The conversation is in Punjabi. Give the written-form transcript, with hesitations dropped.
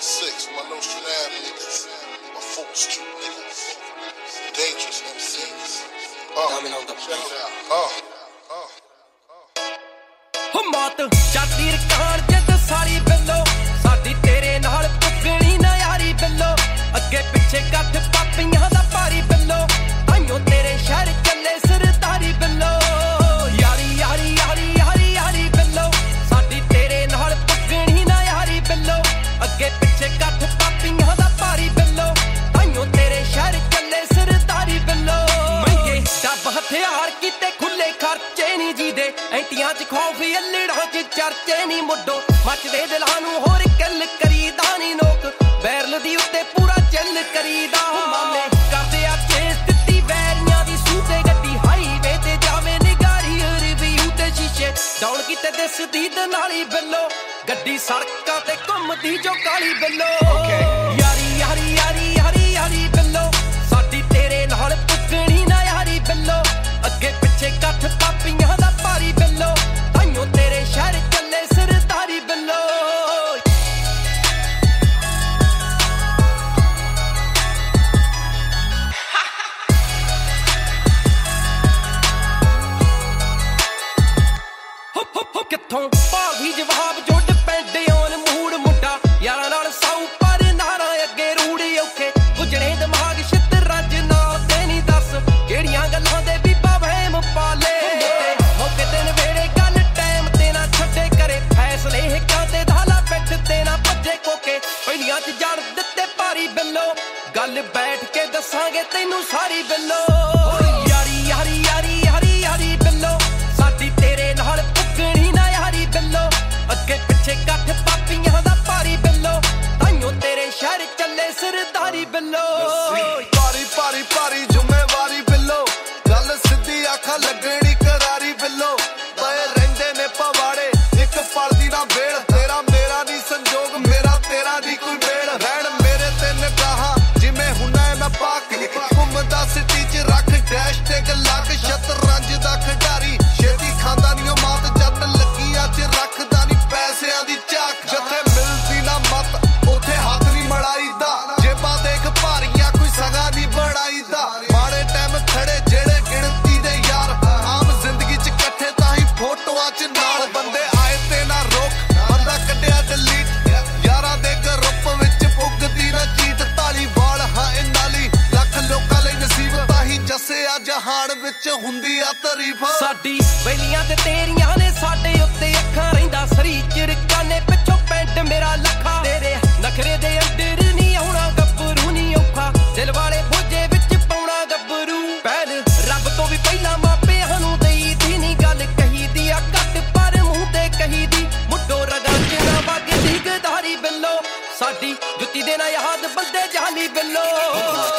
6, my little Shanab niggas, my Folk Street niggas, dangerous MCs. Check it out. ਮੌਤ ਜਾਤੀ ਰਕਾਨ ਜਿੱਦ ਸਾਰੀ ਬਿੱਲੋ ਸਾਡੀ ਤੇਰੇ ਨਾਲ ਪੁੱਗਣੀ ਨਾ ਯਾਰੀ ਬਿੱਲੋ ਅੱਗੇ ਪਿੱਛੇ ਕੱਠ ਪਾਪੀਆਂ ਦਾ ਭਾਰੀ ਬਿੱਲੋ ਆਈਓ ਤੇਰੇ ਸ਼ਹਿਰ ਚੱਲੇ ਸਰਦਾਰੀ ਬਿੱਲੋ ਯਾਰੀ ਯਾਰੀ ਯਾਰੀ ਯਾਰੀ ਯਾਰੀ ਬਿੱਲੋ ਸਾਡੀ ਤੇਰੇ ਨਾਲ ਪੁੱਗਣੀ ਨਾ ਯਾਰੀ ਬਿੱਲੋ ਅੱਗੇ ਪਿੱਛੇ ਕੱਠ ਪਾਪੀਆਂ ਦਾ ਭਾਰੀ ਬਿੱਲੋ ਆਈਓ ਤੇਰੇ ਸ਼ਹਿਰ ਚੱਲੇ ਸਰਦਾਰੀ ਬਿੱਲੋ ਮਹਿੰਗੇ ਡੱਬ ਹਥਿਆਰ ਕੀਤੇ ਖੁੱਲੇ ਖਰਚੇ ਨਹੀਂ ਜੀਦੇ ਐਂਟੀਆਂ ਚ ਖੌਫ ਅੱਲੜਾਂ ਚ ਚਰਚੇ ਨਹੀਂ ਮੁੱਢੋ ਮੱਚਦੇ ਦਿਲਾਂ ਨੂੰ ਹੋਰ ਕਿੱਲ ਕਰੀਦਾ ਨਹੀਂ ਲੋਕ ਬੈਰਲ ਦੀ ਉੱਤੇ ਪੂਰਾ ਚੱਲ ਕਰੀਦਾ ਮਾਮੇ ਕਰਦੇ ਆ ਚੇਸ ਦਿੱਤੀ ਵੈਰੀਆਂ ਦੀ ਸੂਤੇ ਗੱਡੀ ਹਾਈਵੇ ਤੇ ਜਾਵੇ ਨਿਗਾਰੀ ਰਿਵਿਊ ਤੇ ਸ਼ੀਸ਼ੇ ਡੌਣ ਕੀਤੇ ਦਿਸਦੀ ਦਨਾਲੀ ਬਿੱਲੋ ਗੱਡੀ ਸੜਕਾਂ ਤੇ ਘੁੰਮਦੀ ਜੋ ਕਾਲੀ ਬਿੱਲੋ ਯਾਰੀ ਯਾਰੀ ਯਾਰੀ ਯਾਰੀ ਯਾਰੀ ਬਿੱਲੋ ਸਾਡੀ ਤੇਰੇ ਨਾਲ ਪੁੱਗਣੀ ਨਾ ਯਾਰੀ ਬਿੱਲੋ ਅੱਗੇ ਪਿੱਛੇ ਕੱਠ ਪਾਪੀਆਂ ਦਾ ਭਾਰੀ ਬਿੱਲੋ ਆਈਓ ਤੇਰੇ ਸ਼ਹਿਰ ਚੱਲੇ ਸਰਦਾਰੀ ਬਿੱਲੋ ਕਿੱਥੋਂ ਭਾਗੀ ਜਵਾਬ ਜੋ ਡਿਪੈਂਡ ਔਨ ਮੂਡ ਮੁੰਡਾ ਯਾਰਾਂ ਨਾਲ ਸਾਊ ਪਰ ਨਾਰਾ ਅੱਗੇ ਰੂੜੀ ਔਖੇ ਗੁਜਰੇ ਦਿਮਾਗ ਛਿੱਤਰ ਰੱਜ ਨਾਲ ਤੇ ਨਹੀਂ ਦੱਸ ਕਿਹੜੀਆਂ ਗੱਲਾਂ ਦੇ ਬੀਬਾ ਵਹਿਮ ਪਾਲੇ ਮੌਕੇ ਤੇ ਨਵੇੜੇ ਗੱਲ ਟਾਈਮ ਤੇ ਨਾ ਛੱਡੇ ਕਰੇ ਫੈਸਲੇ ਹਿੱਕਾਂ ਤੇ ਧਾਲਾ ਪਿੱਠ ਤੇ ਨਾ ਭੱਜੇ ਕੋਕੇ ਪਹਿਲੀਆਂ ਚ ਜੜ ਦਿੱਤੇ ਭਾਰੀ ਬਿੱਲੋ ਗੱਲ ਬੈਠ ਕੇ ਦੱਸਾਂਗੇ ਤੈਨੂੰ ਸਾਰੀ ਬਿੱਲੋ ਯਾਰੀ ਯਾਰੀ ਯਾਰੀ ਯਾਰੀ ਯਾਰੀ ਬਿੱਲੋ ਸਾਡੀ ਤੇਰੇ ਨਾਲ ਪੁੱਗਣੀ ਨਾ ਯਾਰੀ ਬਿੱਲੋ ਅੱਗੇ ਪਿੱਛੇ ਕੱਠ ਪਾਪੀਆਂ ਦਾ ਭਾਰੀ ਬਿੱਲੋ ਤਾਈਓ ਤੇਰੇ ਸ਼ਹਿਰ ਚੱਲੇ ਸਰਦਾਰੀ ਬਿੱਲੋ ਭਾਰੀ ਭਾਰੀ ਭਾਰੀ ਜ਼ਿੰਮੇਵਾਰੀ ਬਿੱਲੋ ਗੱਲ ਸਿੱਧੀ ਆਖਾਂ ਲੱਗਣੀ ਕਰਾਰੀ ਬਿੱਲੋ ਪਏ ਰਹਿੰਦੇ ਨੇ ਪਵਾੜੇ ਇੱਕ ਪਲ ਦੀ ਨਾ ਵੇੜ ਤੇਰਾ ਮੇਰਾ ਨਹੀਂ ਸੰਜੋਗ ਮੇਰਾ ਤੇਰਾ ਨਹੀਂ ਕੋਈ ਵੇੜ ਰਹਿਣ ਮੇਰੇ ਤੇ ਨਿਗਾਹਾਂ ਜਿਵੇਂ ਹੁਣਾ ਮੈਂ ਪਾਕ ਘੁੰਮਦਾ ਸਿੱਟੀ ਚ ਰੱਖ ਡੈਸ਼ ਤੇ ਲੱਗ ਸ਼ਤਰੰਜ ਦਾ ਖਿਡਾਰੀ ਛੇਤੀ ਖਾਂਦਾ ਨਹੀਂ ਉਹ ਮਾਤ ਜੱਟ ਲੱਗੀਆਂ ਚ ਰੱਖਦਾ ਨਹੀਂ ਪੈਸਿਆਂ ਦੀ ਝਾਕ ਜਿੱਥੇ ਮਿਲਦੀ ਨਾ ਮਤ ਉੱਥੇ ਹੱਥ ਨਹੀਂ ਮੜਾਈ ਦਾ ਜੇਬਾਂ ਦੇਖ ਭਾਰੀਆਂ ਕੋਈ ਸਗਾ ਨਹੀਂ ਬਣਾਈ ਦਾ ਮਾੜੇ ਟਾਈਮ ਖੜੇ ਜਿਹੜੇ ਗਿਣਤੀ ਦੇ ਯਾਰ ਆਮ ਜ਼ਿੰਦਗੀ ਚ ਇਕੱਠੇ ਤਾਂ ਹੀ ਫੋਟੋਆਂ ਚ ਨਾਲ ਬੰਦੇ ਆਏ ਤੇ ਨਾ ਰੋਕ ਬੰਦਾ ਕੱਢਿਆ ਡਿਲੀਟ ਯਾਰਾਂ ਦੇ ਗਰੁੱਪ ਵਿੱਚ ਪੁੱਗਦੀ ਨਾ ਜੀਤ ਤਾਲੀ ਵਾਲ ਹਾਂ ਇਹਨਾਂ ਲਈ ਲੱਖ ਲੋਕਾਂ ਲਈ ਨਸੀਬ ਤਾਂ ਹੀ ਜੱਸਿਆ ਜਹਾਨ ਵਿੱਚ ਹੁੰਦੀ ਆ ਤਾਰੀਫ ਸਾਡੀ ਵੈਲੀਆਂ ਤੇ ਤੇਰੀਆਂ ਨੇ ਸਾਡੇ ਉੱਤੇ ਅੱਖਾਂ ਰਹਿੰਦਾ ਸਰੀ ਚਿਰਕਾਨੇ ਪਿੱਛੋਂ ਪੈਂਟ ਮੇਰਾ ਲੱਖਾ ਤੇਰੇ ਨਖਰੇ ਦੇ ਅੰਦਰ ਨਹੀਂ ਆਉਣਾ ਗੱਭਰੂ ਨਹੀਂ ਔਖਾ ਦਿਲ ਵਾਲੇ ਬੋਝੇ ਵਿੱਚ ਪਾਉਣਾ ਗੱਭਰੂ ਪਹਿਲ ਰੱਬ ਤੋਂ ਵੀ ਪਹਿਲਾਂ ਮਾਪਿਆਂ ਨੂੰ ਦੇਈ ਦੀ ਨਹੀਂ ਗੱਲ ਕਹੀ ਦੀ ਆ ਘੱਟ ਪਰ ਮੂੰਹ ਤੇ ਕਹੀ ਦੀ ਮੁੱਢੋਂ ਰਗਾਂ ਚ ਨਾ ਵਗਦੀ ਗਦਾਰੀ ਬਿੱਲੋ ਸਾਡੀ ਜੁੱਤੀ ਦੇ ਨਾ ਯਾਦ ਬੰਦੇ ਜਾਲੀ ਬਿੱਲੋ